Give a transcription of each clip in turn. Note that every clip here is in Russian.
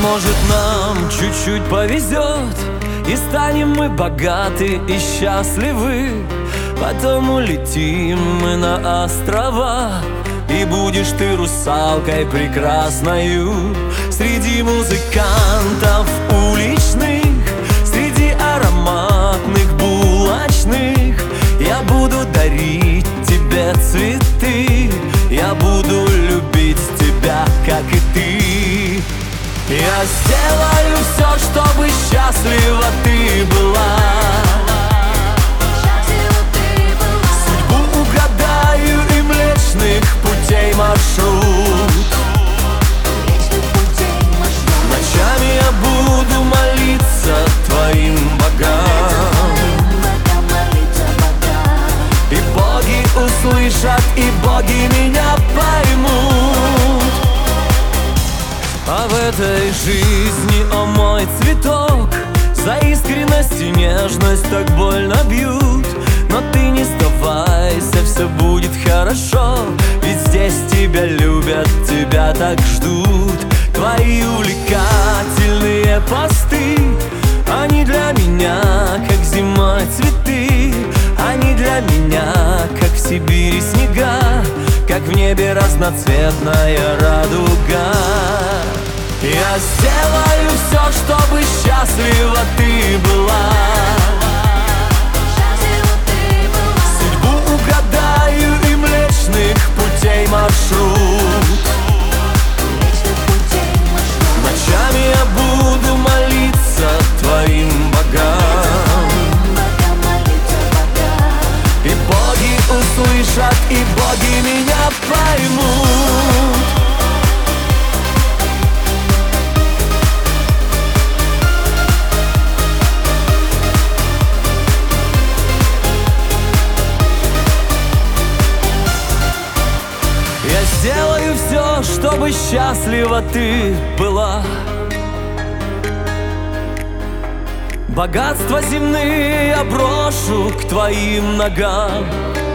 может, нам чуть-чуть повезет, и станем мы богаты и счастливы. Потом улетим мы на острова, и будешь ты русалкой прекрасною. Среди музыкантов уличных, среди ароматных булочных я буду дарить тебе цветы, я буду любить тебя, как и ты. Я сделаю все, чтобы счастлива ты была. Судьбу угадаю и Млечных Путей маршрут. Ночами я буду молиться твоим богам, и боги услышат, и боги меня поймут. А в этой жизни, о мой цветок, за искренность и нежность так больно бьют. Но ты не сдавайся, все будет хорошо, ведь здесь тебя любят, тебя так ждут. Твои увлекательные посты, они для меня, как зимой цветы. Они для меня, как в Сибири снега, как в небе разноцветная радуга. Я сделаю все, чтобы счастлива ты была. Судьбу угадаю и Млечных Путей маршрут. Ночами я буду молиться твоим богам, и боги услышат, и боги меня поймут. Сделаю все, чтобы счастлива ты была. Богатства земные я брошу к твоим ногам.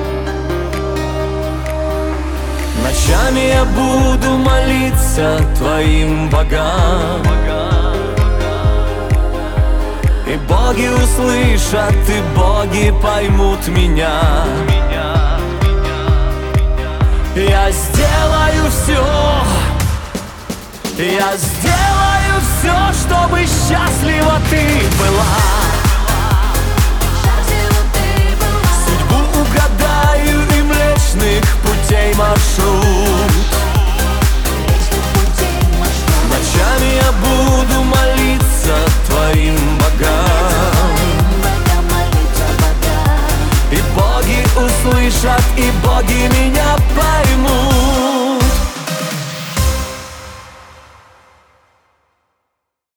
Ночами я буду молиться твоим богам, и боги услышат, и боги поймут меня. Я сделаю все, я сделаю все, чтобы счастлива ты была.